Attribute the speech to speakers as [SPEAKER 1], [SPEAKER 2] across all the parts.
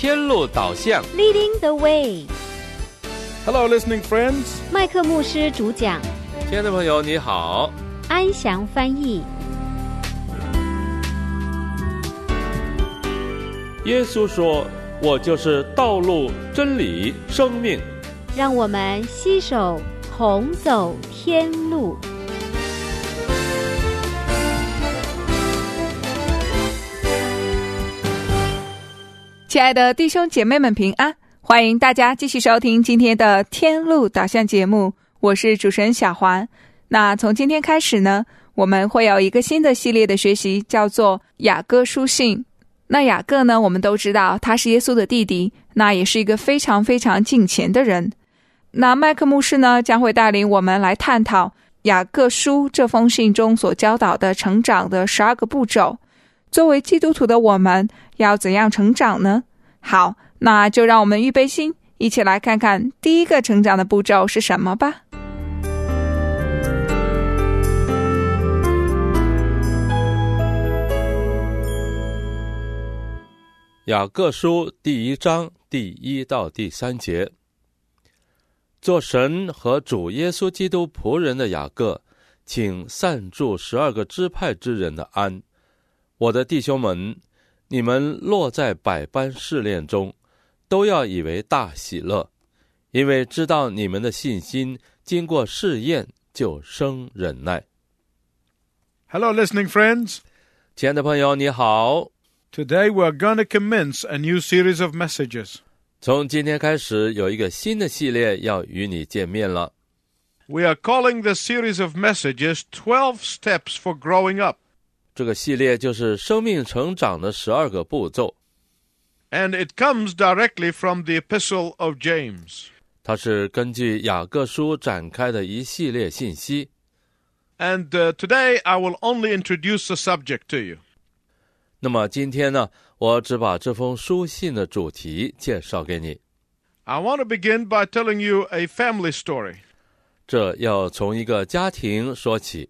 [SPEAKER 1] 天路导向
[SPEAKER 2] Leading the way.
[SPEAKER 3] Hello, listening friends.
[SPEAKER 2] 麦克牧师主讲，
[SPEAKER 1] 亲爱的朋友你好，
[SPEAKER 2] 安祥翻译。
[SPEAKER 1] 耶稣说，我就是道路、真理、生命。
[SPEAKER 2] 让我们携手同走天路。
[SPEAKER 4] 亲爱的弟兄姐妹们平安，欢迎大家继续收听今天的天路导向节目，我是主持人小环。那从今天开始呢，我们会有一个新的系列的学习，叫做雅各书信。那雅各呢，我们都知道他是耶稣的弟弟，那也是一个非常非常敬虔的人。那麦克牧师呢，将会带领我们来探讨雅各书这封信中所教导的成长的12个步骤。作为基督徒的我们要怎样成长呢？好，那就让我们预备心，一起来看看第一个成长的步骤是什么吧。
[SPEAKER 1] 雅各书第1章第1到第3节。做神和主耶稣基督仆人的雅各，请散祝12个支派之人的安。我的弟兄们，你们落在百般试炼中，都要以为大喜乐，因为知道你们的信心经过试验，就生忍耐。
[SPEAKER 3] Hello, listening friends.
[SPEAKER 1] 亲爱的朋友你好，
[SPEAKER 3] Today we're going to commence a new series of messages.
[SPEAKER 1] 从今天开始有一个新的系列要与你见面了。
[SPEAKER 3] We are calling this series of messages 12 Steps for Growing Up.
[SPEAKER 1] 这个系列就是生命成长的12个步骤，
[SPEAKER 3] And it comes directly from the Epistle of James.
[SPEAKER 1] 它是根据雅各书展开的一系列信息。
[SPEAKER 3] And today I will only introduce the subject to you.
[SPEAKER 1] 那么今天呢，我只把这封书信的主题介绍给你。
[SPEAKER 3] I want to begin by telling you a family story.
[SPEAKER 1] 这要从一个家庭说起。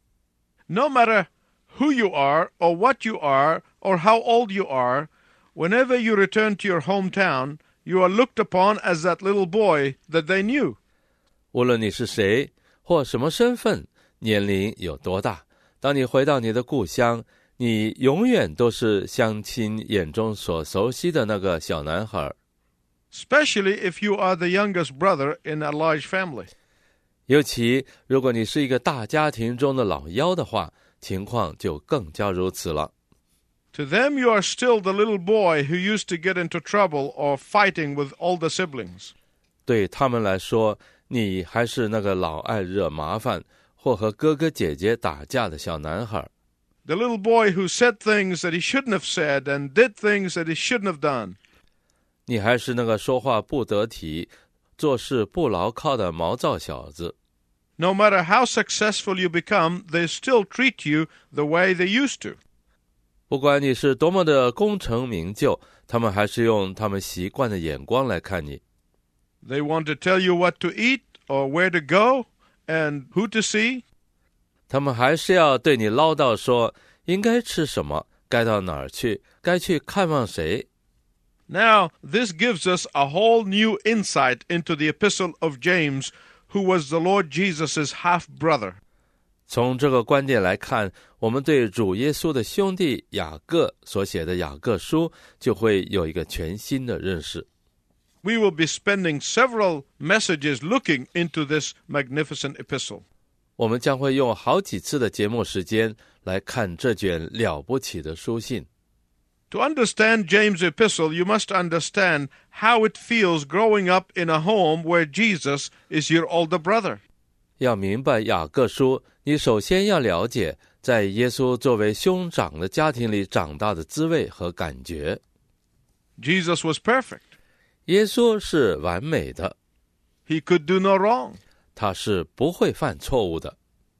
[SPEAKER 3] No matter who you are, or what you are, or how old you are, whenever you return to your hometown, you are looked upon as that little boy that they knew.
[SPEAKER 1] 无论你是谁或什么身份，年龄有多大，当你回到你的故乡，你永远都是乡亲眼中所熟悉的那个小男孩。
[SPEAKER 3] Especially if you are the youngest brother in a large family.
[SPEAKER 1] 尤其如果你是一个大家庭中的老幺的话，情况就更加如此了。
[SPEAKER 3] To them, you are still the little boy who used to get into trouble or fighting with older siblings.
[SPEAKER 1] 对他们来说，你还是那个老爱惹麻烦或和哥哥姐姐打架的小男孩。
[SPEAKER 3] The little boy who said things that he shouldn't have said and did things that he shouldn't have done.
[SPEAKER 1] 你还是那个说话不得体、做事不牢靠的毛躁小子。
[SPEAKER 3] No matter how successful you become, they still treat you the way they used to.
[SPEAKER 1] 不管你是多么的功成名就，他们还是用他们习惯的眼光来看你。
[SPEAKER 3] They want to tell you what to eat or where to go and who to see.
[SPEAKER 1] 他们还是要对你唠叨说应该吃什么，该到哪儿去，该去看望谁。
[SPEAKER 3] Now, this gives us a whole new insight into the Epistle of James, who was the Lord Jesus' half-brother.
[SPEAKER 1] 从这个观点来看，我们对主耶稣的兄弟雅各所写的雅各书就会有一个全新的认识。
[SPEAKER 3] We will be spending several messages looking into this magnificent epistle.
[SPEAKER 1] 我们将会用好几次的节目时间来看这卷了不起的书信。
[SPEAKER 3] To understand James' epistle, you must understand how it feels growing up in a home where Jesus is your older brother.
[SPEAKER 1] 要明白雅各书，你首先要了解在耶稣作为兄长的家庭里长大的滋味和感觉。
[SPEAKER 3] Jesus was perfect.
[SPEAKER 1] 耶稣是完美的，
[SPEAKER 3] He could do no wrong.
[SPEAKER 1] 他是不会犯错误的。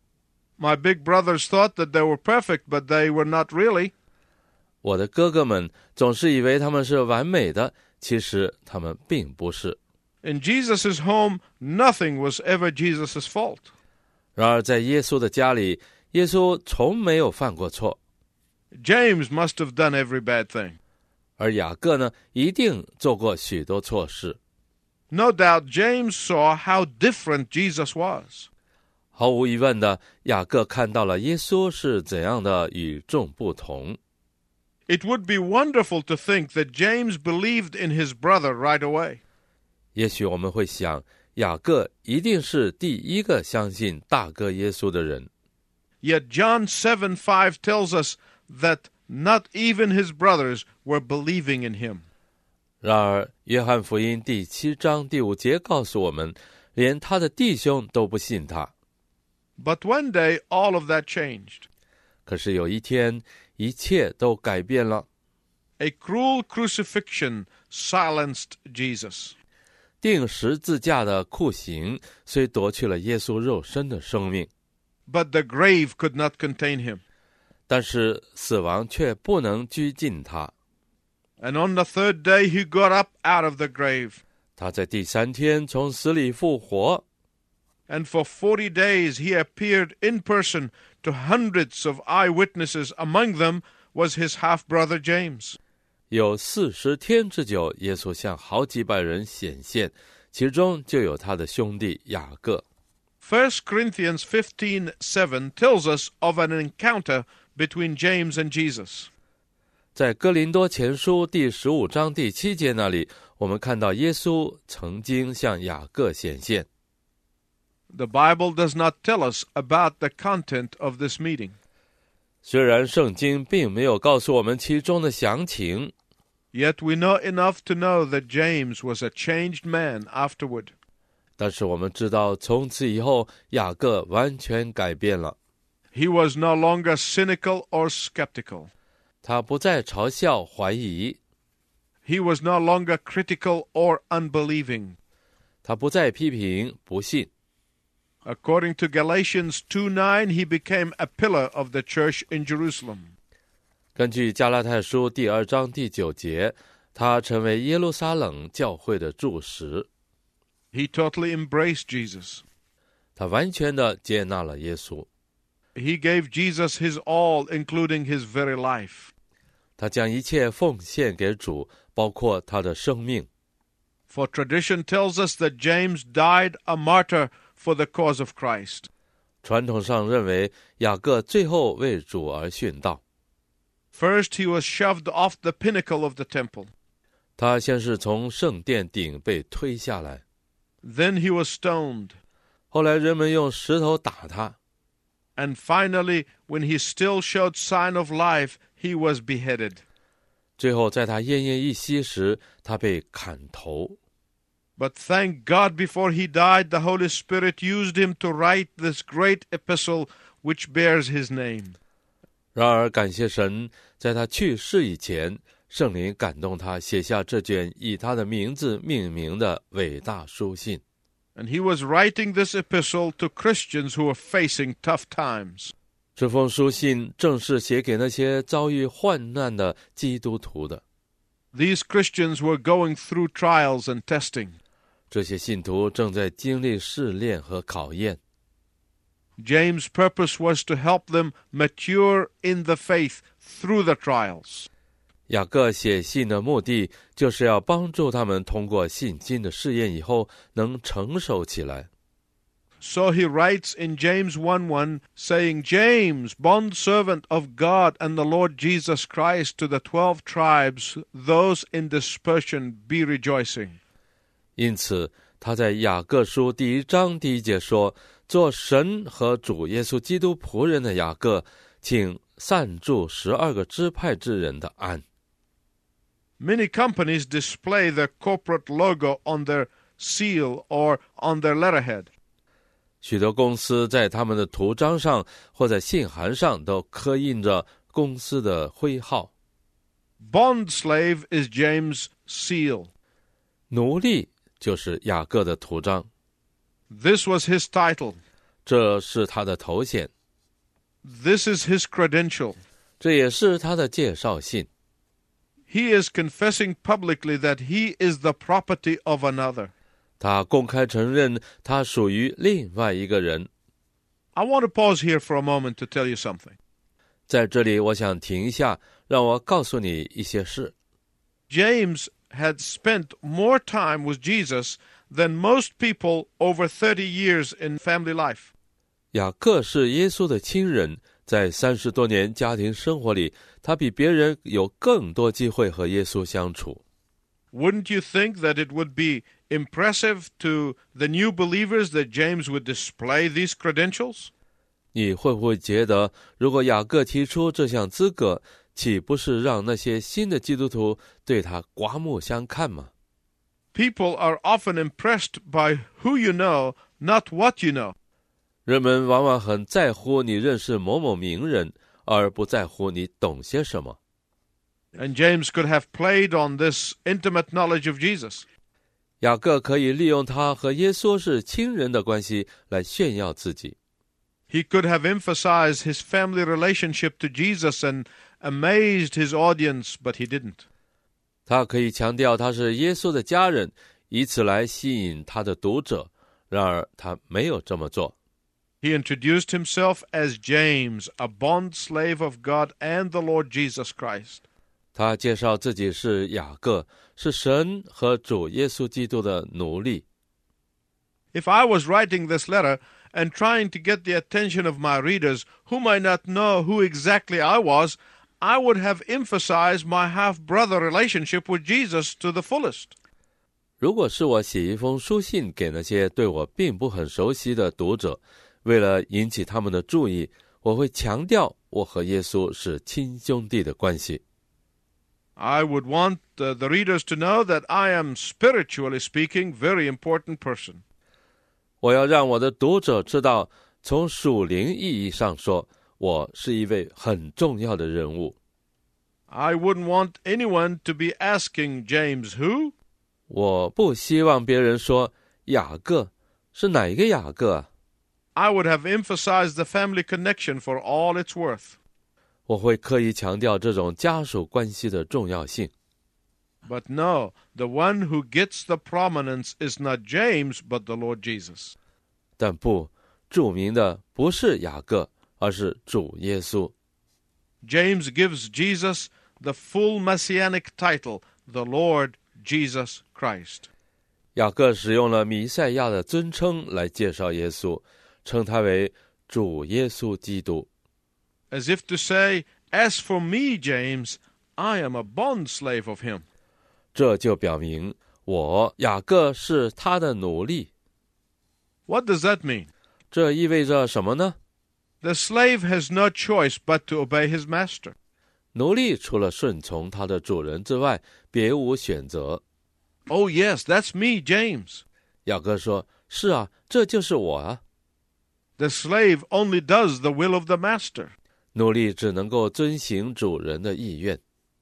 [SPEAKER 3] My big brothers thought that they were perfect, but they were not really.
[SPEAKER 1] 我的哥哥们总是以为他们是完美的，其实他们并不是。
[SPEAKER 3] In Jesus' home, nothing was ever Jesus' fault.
[SPEAKER 1] 然而在耶稣的家里，耶稣从没有犯过错。
[SPEAKER 3] James must have done every bad thing.
[SPEAKER 1] 而雅各呢，一定做过许多错事。
[SPEAKER 3] No doubt James saw how different Jesus was.
[SPEAKER 1] 毫无疑问的，雅各看到了耶稣是怎样的与众不同。
[SPEAKER 3] It would be wonderful to think that James believed in his brother right away.
[SPEAKER 1] 也许我们会想，雅各一定是第一个相信大哥耶稣的人。
[SPEAKER 3] Yet John 7:5 tells us that not even his brothers were believing in him.
[SPEAKER 1] 然而，约翰福音第7章第5节告诉我们，连他的弟兄都不信他。
[SPEAKER 3] But one day, all of that changed.
[SPEAKER 1] 可是有一天，一切都改变了。
[SPEAKER 3] A cruel crucifixion silenced Jesus.
[SPEAKER 1] 钉十字架的酷刑虽夺去了耶稣肉身的生命，
[SPEAKER 3] But the grave could not contain him.
[SPEAKER 1] 但是死亡却不能拘禁他。
[SPEAKER 3] And on the third day, he got up out of the grave.
[SPEAKER 1] 他在第3天从死里复活。
[SPEAKER 3] And for 40 days, he appeared in person to hundreds of eyewitnesses. Among them was his half-brother James.
[SPEAKER 1] 有40天之久，耶稣向好几百人显现，其中就有他的兄弟雅各。
[SPEAKER 3] 1 Corinthians 15:7 tells us of an encounter between James and Jesus.
[SPEAKER 1] 在哥林多前书第15章第7节那里，我们看到耶稣曾经向雅各显现。
[SPEAKER 3] The Bible does not tell us about the content of this meeting.
[SPEAKER 1] 虽然圣经并没有告诉我们其中的详情，
[SPEAKER 3] Yet we know enough to know that James was a changed man afterward.
[SPEAKER 1] 但是我们知道从此以后雅各完全改变了。
[SPEAKER 3] He was no longer cynical or skeptical.
[SPEAKER 1] 他不再嘲笑怀疑，
[SPEAKER 3] He was no longer critical or unbelieving.
[SPEAKER 1] 他不再批评不信。
[SPEAKER 3] According to Galatians 2:9, he became a pillar of the church in Jerusalem.
[SPEAKER 1] 根据加拉太书第2章第9节，他成为耶路撒冷教会的柱石。
[SPEAKER 3] He totally embraced Jesus.
[SPEAKER 1] 他完全的接纳了耶稣。
[SPEAKER 3] He gave Jesus his all, including his very life.
[SPEAKER 1] 他将一切奉献给主，包括他的生命。
[SPEAKER 3] For tradition tells us that James died a martyr for the cause of Christ.
[SPEAKER 1] 传统上认为雅各最后为主而殉道。
[SPEAKER 3] First, he was shoved off the pinnacle of the temple.
[SPEAKER 1] 他先是从圣殿顶被推下来，
[SPEAKER 3] Then he was stoned.
[SPEAKER 1] 后来人们用石头打他，
[SPEAKER 3] And finally, when he still showed sign of life, he was beheaded.
[SPEAKER 1] 最后在他奄奄一息时，他被砍头。
[SPEAKER 3] But thank God, before he died, the Holy Spirit used him to write this great epistle which bears his name.
[SPEAKER 1] 然而感谢神，在他去世以前，圣灵感动他写下这卷以他的名字命名的伟大书信。
[SPEAKER 3] And he was writing this epistle to Christians who were facing tough times.
[SPEAKER 1] 这封书信正是写给那些遭遇患难的基督徒的。
[SPEAKER 3] These Christians were going through trials and testing.
[SPEAKER 1] 这些信徒正在经历试炼和考验。
[SPEAKER 3] James' purpose was to help them mature in the faith through the trials.
[SPEAKER 1] 雅各写信的目的就是要帮助他们通过信心的试验以后能成熟起来。
[SPEAKER 3] So he writes in James 1:1, saying, James, bondservant of God and the Lord Jesus Christ, to the 12 tribes, those in dispersion, be rejoicing.
[SPEAKER 1] 因此他在雅各书第1章第1节说，做神和主耶稣基督仆人的雅各，请散祝12个支派之人的安。
[SPEAKER 3] Many companies display their corporate logo on their seal or on their letterhead.
[SPEAKER 1] 许多公司在他们的图章上或在信函上都刻印着公司的徽号。
[SPEAKER 3] Bond slave is James' seal.
[SPEAKER 1] 奴隶就是雅各的图章，
[SPEAKER 3] This was his title.
[SPEAKER 1] 这是他的头衔，
[SPEAKER 3] This is his credential.
[SPEAKER 1] 这也是他的介绍信。
[SPEAKER 3] He is confessing publicly that he is the property of another.
[SPEAKER 1] 他公开承认他属于另外一个人。
[SPEAKER 3] I want to pause here for a moment to tell you something.
[SPEAKER 1] 在这里我想停一下，让我告诉你一些事。
[SPEAKER 3] James had spent more time with Jesus than most people over 30 years in family life.
[SPEAKER 1] 雅各是耶稣的亲人，在30多年家庭生活里，他比别人有更多机会和耶稣相处。
[SPEAKER 3] Wouldn't you think that it would be impressive to the new believers that James would display these credentials?
[SPEAKER 1] 你会不会觉得，如果雅各提出这项资格，岂不是让那些新的基督徒对他刮目相看吗？
[SPEAKER 3] People are often impressed by who you know, not what you know.
[SPEAKER 1] 人们往往很在乎你认识某某名人，而不在乎你懂些什么。
[SPEAKER 3] And James could have played on this intimate knowledge of Jesus.
[SPEAKER 1] 雅各可以利用他和耶稣是亲人的关系来炫耀自己。
[SPEAKER 3] He could have emphasized his family relationship to Jesus and amazed his audience, but he didn't.
[SPEAKER 1] 他可以强调他是耶稣的家人，以此来吸引他的读者。然而他没有这么做。
[SPEAKER 3] He introduced himself as James, a bond slave of God and the Lord Jesus Christ.
[SPEAKER 1] 他介绍自己是雅各，是神和主耶稣基督的奴隶。
[SPEAKER 3] If I was writing this letter and trying to get the attention of my readers who might not know who exactly I was, I would have emphasized my half-brother relationship with Jesus to the fullest.
[SPEAKER 1] 如果是我写一封书信给那些对我并不很熟悉的读者，为了引起他们的注意，我会强调我和耶稣是亲兄弟的关系。
[SPEAKER 3] I would want the readers to know that I am, spiritually speaking, very important person.
[SPEAKER 1] 我要让我的读者知道，从属灵意义上说，我是一位很重要的人物。
[SPEAKER 3] I wouldn't want anyone to be asking James who?
[SPEAKER 1] 我不希望别人说雅各是哪一个雅各啊？
[SPEAKER 3] I would have emphasized the family connection for all it's worth.
[SPEAKER 1] 我会刻意强调这种家属关系的重要性。
[SPEAKER 3] But no, the one who gets the prominence is not James, but the Lord Jesus.
[SPEAKER 1] 但不，著名的不是雅各，而是主耶稣。
[SPEAKER 3] James gives Jesus the full messianic title, the Lord Jesus Christ.
[SPEAKER 1] 雅各使用了弥赛亚的尊称来介绍耶稣，称他为主耶稣基督。
[SPEAKER 3] As if to say, as for me, James, I am a bond slave of him.
[SPEAKER 1] 这就表明我雅各是他的奴隶。
[SPEAKER 3] What does that mean?
[SPEAKER 1] 这意味着什么呢？
[SPEAKER 3] The slave has no choice but to obey his master.
[SPEAKER 1] 奴隶除了顺从他的主人之外，别无选择。
[SPEAKER 3] Oh yes, that's me, James.
[SPEAKER 1] 雅各说：“是啊，这就是我啊。”
[SPEAKER 3] The slave only does the will of the master.
[SPEAKER 1] 奴隶只能够遵行主人的意愿。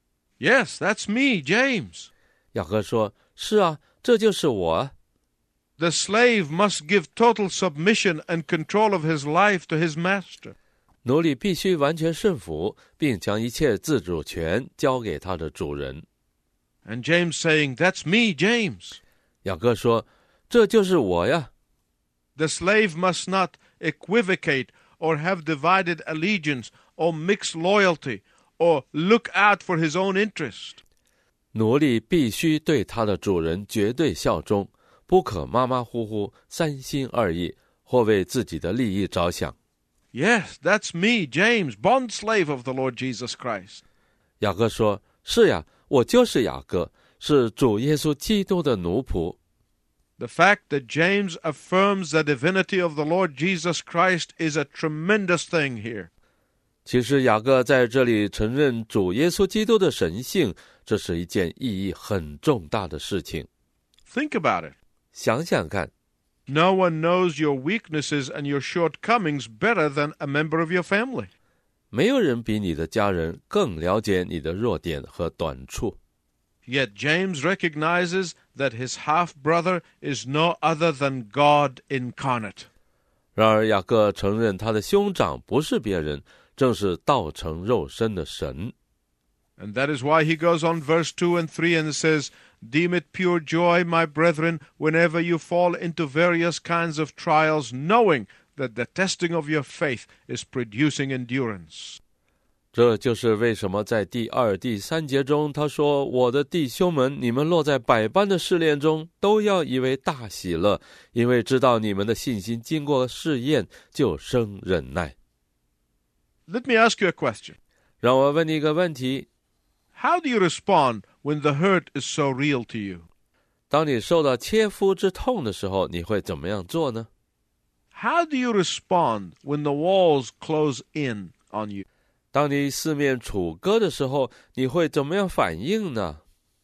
[SPEAKER 3] Yes, that's me, James.
[SPEAKER 1] 雅各说：“是啊，这就是我啊。”
[SPEAKER 3] The slave must give total submission and control of his life to his master.
[SPEAKER 1] 奴隶必须完全顺服，并将一切自主权交给他的主人。
[SPEAKER 3] And James saying, that's me, James.
[SPEAKER 1] 雅各说：“这就是我呀。”
[SPEAKER 3] The slave must not equivocate or have divided allegiance or mix loyalty or look out for his own interest.
[SPEAKER 1] 奴隶必须对他的主人绝对效忠，不可马马虎虎、三心二意，或为自己的利益着想。
[SPEAKER 3] Yes, that's me, James, bond slave of the Lord Jesus Christ.
[SPEAKER 1] 雅各说：“是呀，我就是雅各，是主耶稣基督的奴仆。”
[SPEAKER 3] The fact that James affirms the divinity of the Lord Jesus Christ is a tremendous thing here.
[SPEAKER 1] 其实雅各在这里承认主耶稣基督的神性，这是一件意义很重大的事情。
[SPEAKER 3] Think about it.
[SPEAKER 1] 想想看，
[SPEAKER 3] No one knows your weaknesses and your shortcomings better than a member of your family.
[SPEAKER 1] 没有人比你的家人更了解你的弱点和短处。
[SPEAKER 3] Yet James recognizes that his half-brother is no other than God incarnate.
[SPEAKER 1] 然而雅各承认他的兄长不是别人，正是道成肉身的神。
[SPEAKER 3] And that is why he goes on verse 2 and 3 and says, Deem it pure joy, my brethren, whenever you fall into various kinds of trials, knowing that the testing of your faith is producing endurance.
[SPEAKER 1] 这就是为什么在第2、第3节中他说，我的弟兄们，你们落在百般的试炼中，都要以为大喜乐，因为知道你们的信心经过试验，就生忍耐。
[SPEAKER 3] Let me ask you a question.
[SPEAKER 1] 让我问你一个问题，
[SPEAKER 3] How do you respond when the hurt is so real to you?
[SPEAKER 1] 当你受到切肤之痛的时候，你会怎么样做呢？
[SPEAKER 3] How do you respond when the walls close in on you?
[SPEAKER 1] 当你四面楚歌的时候，你会怎么样反应呢？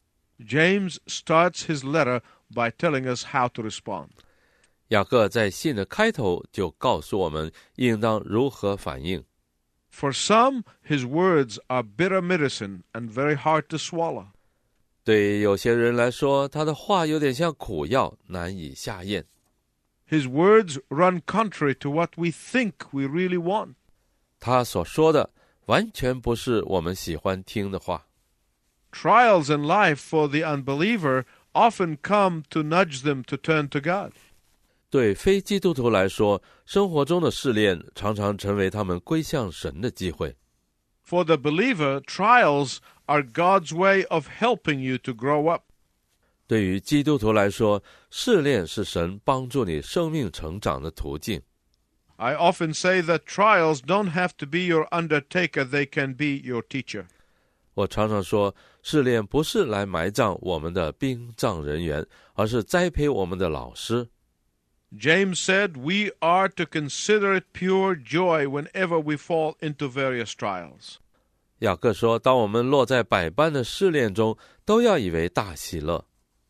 [SPEAKER 3] James starts his letter by telling us how to respond.
[SPEAKER 1] 雅各在信的开头就告诉我们应当如何反应。
[SPEAKER 3] For some, his words are bitter medicine and very hard to swallow.
[SPEAKER 1] 对有些人来说，他的话有点像苦药，难以下咽。
[SPEAKER 3] His words run contrary to what we think we really want.
[SPEAKER 1] 他所说的完全不是我们喜欢听的话。
[SPEAKER 3] Trials in life for the unbeliever often come to nudge them to turn to God.
[SPEAKER 1] 对非基督徒来说，生活中的试炼常常成为他们归向神的机会。
[SPEAKER 3] For the believer, trials are God's way of helping you to grow up.
[SPEAKER 1] 对于基督徒来说，试炼是神帮助你生命成长的途径。
[SPEAKER 3] I often say that trials don't have to be your undertaker, they can be your teacher.
[SPEAKER 1] 我常常说，试炼不是来埋葬我们的殡葬人员，而是栽培我们的老师。
[SPEAKER 3] James said we are to consider it pure joy whenever we fall into various trials.
[SPEAKER 1] 雅各说，当我们落在百般的试炼中，都要以为大喜乐。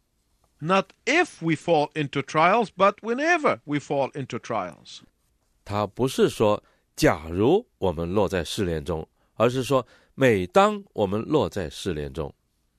[SPEAKER 3] Not if we fall into trials, but whenever we fall into trials.
[SPEAKER 1] 他不是说假如我们落在试炼中，而是说每当我们落在试炼中。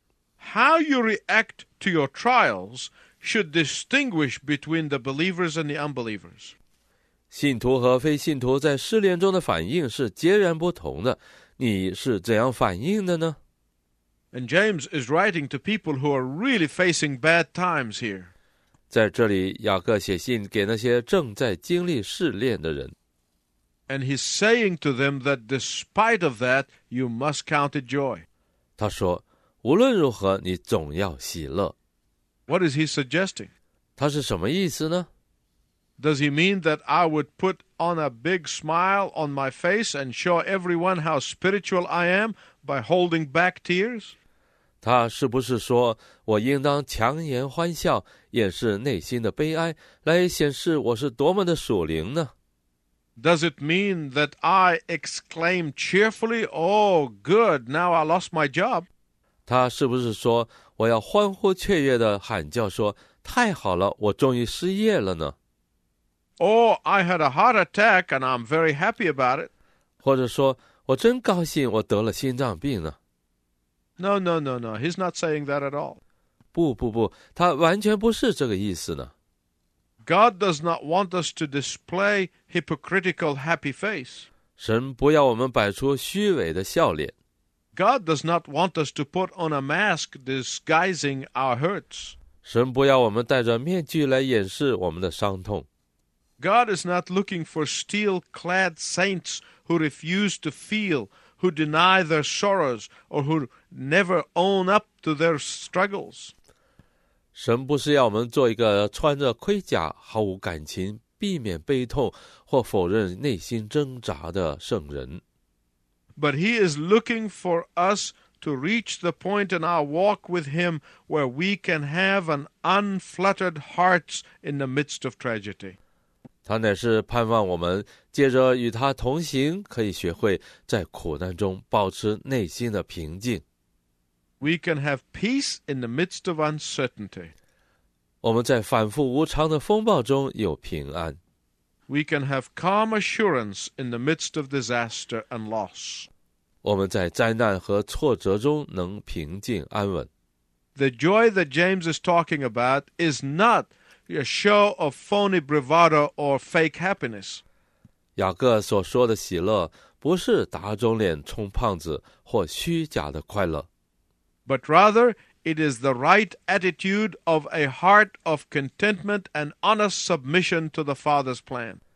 [SPEAKER 3] How you react to your trials should distinguish between the believers and the unbelievers.
[SPEAKER 1] 信徒和非信徒在试炼中的反应是截然不同的，你是怎样反应的呢？
[SPEAKER 3] And James is writing to people who are really facing bad times here.
[SPEAKER 1] 在这里，雅各写信给那些正在经历试炼的人，
[SPEAKER 3] And he's saying to them that despite of that, you must count it joy.
[SPEAKER 1] 他说，无论如何，你总要喜乐。
[SPEAKER 3] What is he suggesting?
[SPEAKER 1] 他是什么意思呢？
[SPEAKER 3] Does he mean that I would put on a big smile on my face and show everyone how spiritual I am by holding back tears?
[SPEAKER 1] 他是不是说我应当强颜欢笑，掩饰内心的悲哀，来显示我是多么的属灵呢？
[SPEAKER 3] Does it mean that I exclaim cheerfully, "Oh, good, now I lost my job"?
[SPEAKER 1] 他是不是说我要欢呼雀跃地喊叫说，太好了，我终于失业了呢？
[SPEAKER 3] Or I had a heart attack and I'm very happy about it?
[SPEAKER 1] 或者说我真高兴我得了心脏病呢？
[SPEAKER 3] No, he's not saying that at all.
[SPEAKER 1] 不，他完全不是这个意思呢。
[SPEAKER 3] God does not want us to display hypocritical happy face.
[SPEAKER 1] 神不要我们摆出虚伪的笑脸，
[SPEAKER 3] God does not want us to put on a mask disguising our hurts.
[SPEAKER 1] 神不要我们戴着面具来掩饰我们的伤痛。
[SPEAKER 3] God is not looking for steel-clad saints who refuse to feel, who deny their sorrows, or who never own up to their struggles.
[SPEAKER 1] 神不是要我们做一个穿着盔甲、毫无感情、避免悲痛或否认内心挣扎的圣人，
[SPEAKER 3] But he is looking for us to reach the point in our walk with him where we can have an unfluttered heart in the midst of tragedy.
[SPEAKER 1] 他乃是盼望我们借着与他同行，可以学会在苦难中保持内心的平静。
[SPEAKER 3] We can have peace in the midst of uncertainty.
[SPEAKER 1] 我们在反复无常的风暴中有平安，
[SPEAKER 3] We can have calm assurance in the midst of disaster and loss.
[SPEAKER 1] 我们在灾难和挫折中能平静安稳。
[SPEAKER 3] The joy that James is talking about is not a show of phony bravado or fake happiness.
[SPEAKER 1] 雅各所说的喜乐，不是打肿脸充胖子或虚假的快乐，
[SPEAKER 3] But rather, it is the right attitude of a heart of contentment and honest submission to the Father's plan.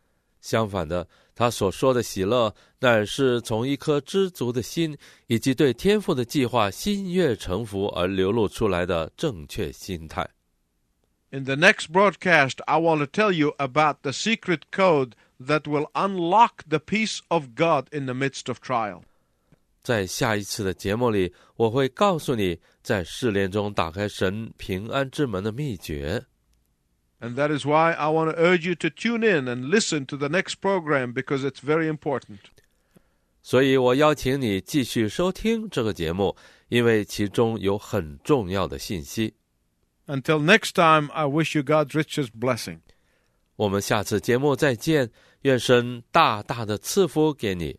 [SPEAKER 1] 相反的，他所说的喜乐，乃是从一颗知足的心，以及对天父的计划心悦诚服而流露出来的正确心态。
[SPEAKER 3] In the next broadcast, I want to tell you about the secret code that will unlock the peace of God in the midst of trial.
[SPEAKER 1] 在下一次的节目里，我会告诉你在试炼中打开神平安之门的秘诀。
[SPEAKER 3] And that is why I want to urge you to tune in and listen to the next program, because it's very important.
[SPEAKER 1] 所以我邀请你继续收听这个节目，因为其中有很重要的信息。
[SPEAKER 3] Until next time, I wish you God's richest blessing.
[SPEAKER 1] 我们下次节目再见，愿神大大的赐福给你。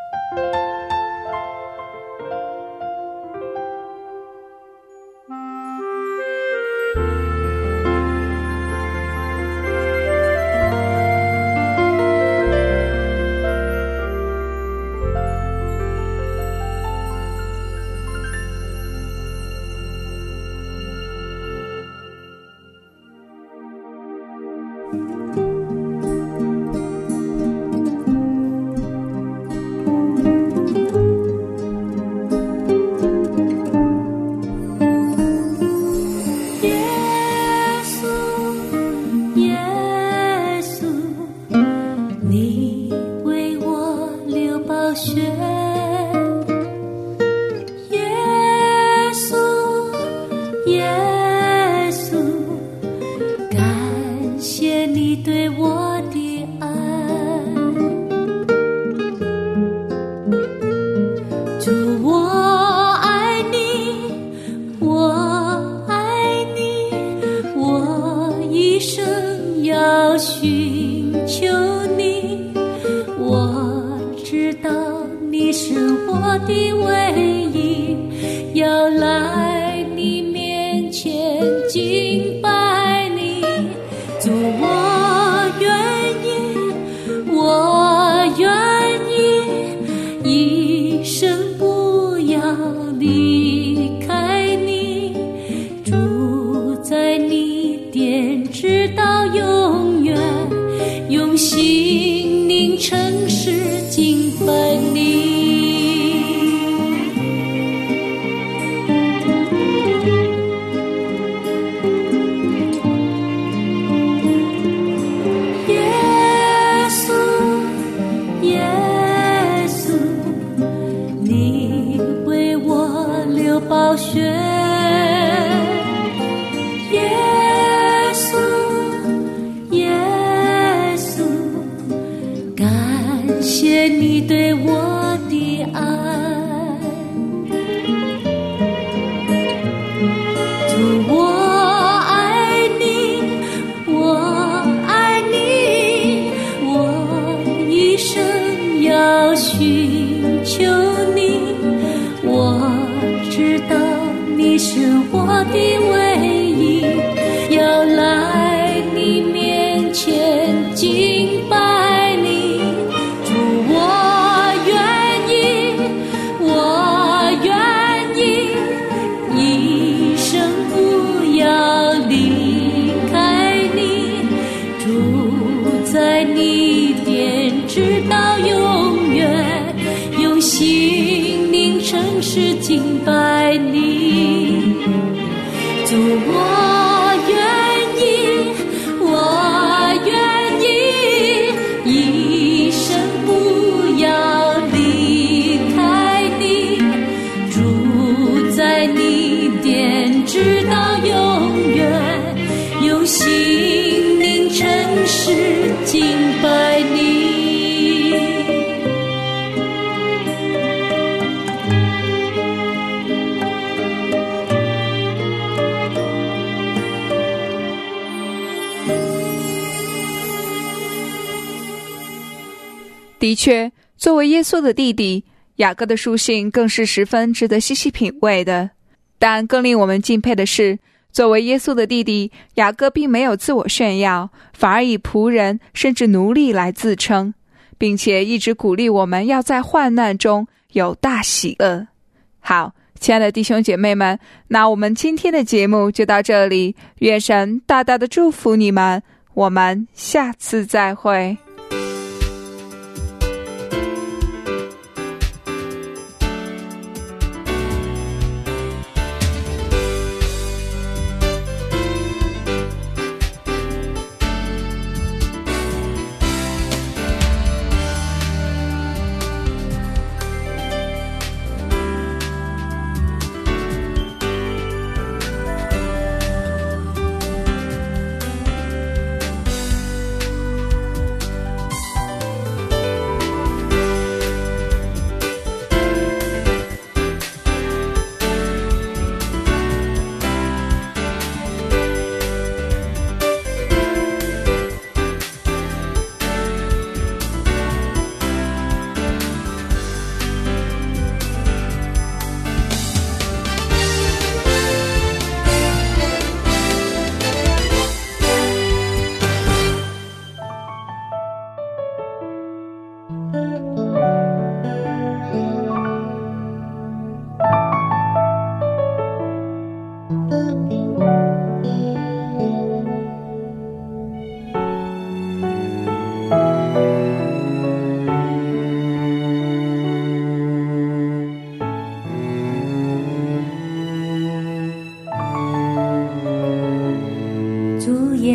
[SPEAKER 4] 的确，作为耶稣的弟弟，雅各的书信更是十分值得细细品味的。但更令我们敬佩的是，作为耶稣的弟弟，雅各并没有自我炫耀，反而以仆人甚至奴隶来自称，并且一直鼓励我们要在患难中有大喜乐。好，亲爱的弟兄姐妹们，那我们今天的节目就到这里，愿神大大的祝福你们，我们下次再会。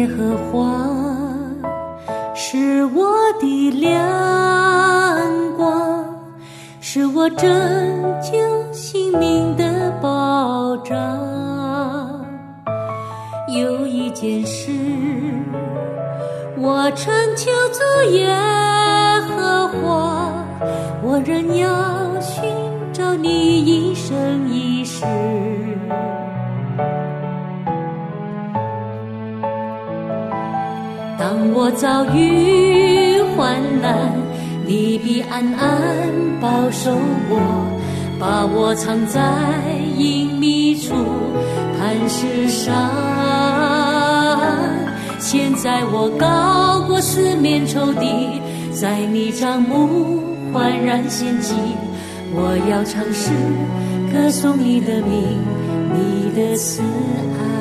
[SPEAKER 5] 耶和华是我的亮光，是我拯救性命的保障。有一件事我曾求主耶和华，我仍要寻找你一生一世。当我遭遇患难，你必暗暗保守我，把我藏在隐秘处磐石上。现在我高过四面仇敌，在你帐幕焕然献祭。我要唱诗歌颂你的名，你的慈爱。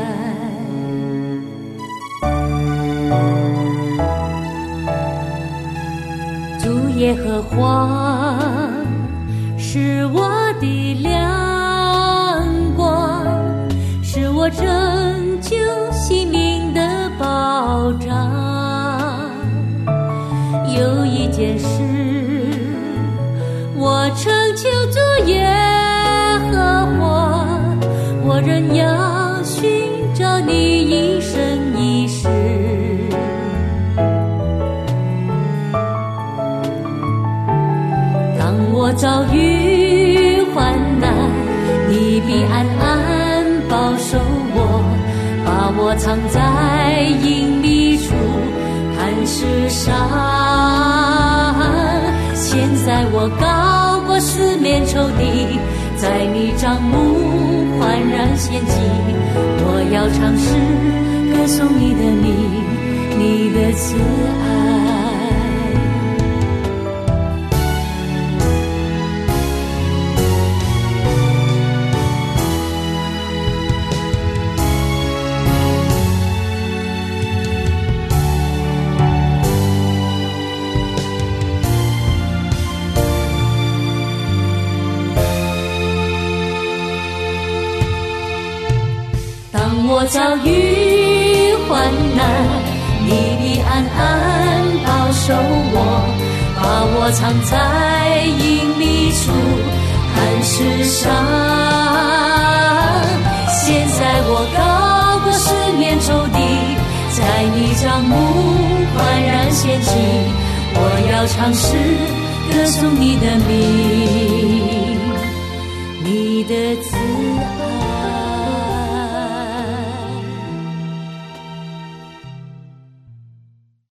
[SPEAKER 5] 主耶和华是我的亮光，是我拯救性命的保障。有一件事我曾求主耶和华，我仍要寻找你一生一世。当我遭遇患难，你必暗暗保守我，把我藏在隐秘处磐石上。现在我高过四面仇敌，在你帐幕焕然献祭。我要唱诗歌颂你的名，你的慈爱。我遭遇患难，你必暗暗保守我，把我藏在隐秘处磐石上。现在我高过四面仇敌，在你帐幕焕然献祭。我要唱诗歌颂你的名，